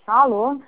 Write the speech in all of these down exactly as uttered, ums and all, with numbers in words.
Alô?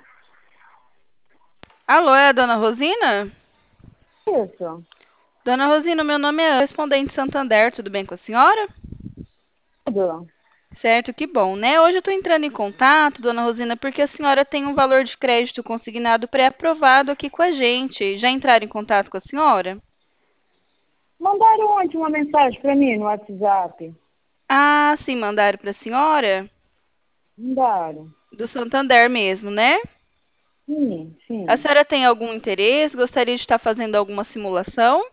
Alô, é a dona Rosina? Isso. Dona Rosina, meu nome é Respondente Santander, tudo bem com a senhora? Tudo. Certo, que bom, né? Hoje eu estou entrando em contato, dona Rosina, porque a senhora tem um valor de crédito consignado pré-aprovado aqui com a gente. Já entraram em contato com a senhora? Mandaram ontem uma mensagem para mim no WhatsApp. Ah, sim, mandaram para a senhora? Mandaram. Do Santander mesmo, né? Sim, A sim. senhora tem algum interesse? Gostaria de estar fazendo alguma simulação?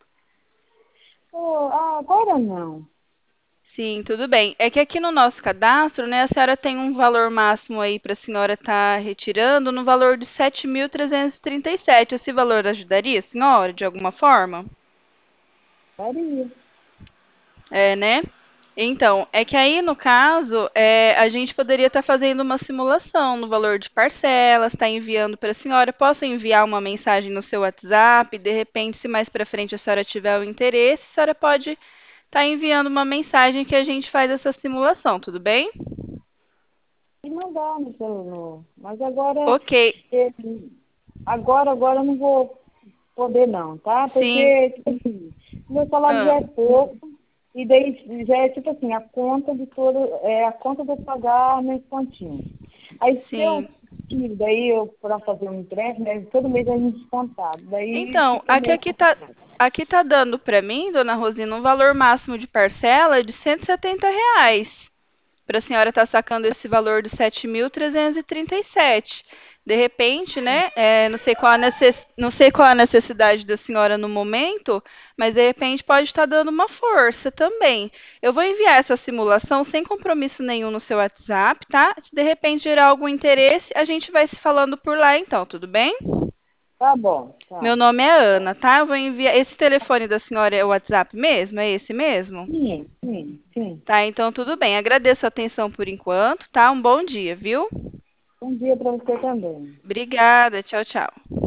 Oh, ah, agora não. Sim, tudo bem. É que aqui no nosso cadastro, né, a senhora tem um valor máximo aí para a senhora estar retirando no valor de sete mil trezentos e trinta e sete. Esse valor ajudaria a senhora de alguma forma? Faria. É, né? Então, é que aí no caso, é, a gente poderia estar fazendo uma simulação no valor de parcelas, está enviando para a senhora. Posso enviar uma mensagem no seu WhatsApp? De repente, se mais para frente a senhora tiver o interesse, a senhora pode estar enviando uma mensagem que a gente faz essa simulação, tudo bem? E mandaram no celular. Mas agora, Ok, eh, agora, agora eu não vou poder não, tá? sim. Porque, tipo assim, meu salário já Ah, é pouco. E daí já é tipo assim, a conta de todo, é a conta de eu pagar meus pontinhos. Aí se eu sim. tiro daí eu para fazer um empréstimo, né, todo mês a gente descontado. Daí Então, fica aqui, meio aqui tá, complicado. aqui tá dando para mim, dona Rosina, um valor máximo de parcela de cento e setenta reais. Para a senhora estar sacando esse valor de sete mil trezentos e trinta e sete. De repente, né? é, não sei qual a necess... não sei qual a necessidade da senhora no momento, mas de repente pode estar dando uma força também. Eu vou enviar essa simulação sem compromisso nenhum no seu WhatsApp, tá? Se de repente gerar algum interesse, a gente vai se falando por lá então, tudo bem? Tá bom, Meu tá. nome é Ana, tá? Eu vou enviar. Esse telefone da senhora é o WhatsApp mesmo? É esse mesmo? Sim, sim, sim. Tá, então tudo bem. Agradeço a atenção por enquanto, tá? Um bom dia, viu? Bom dia para você também. Obrigada. Tchau, tchau.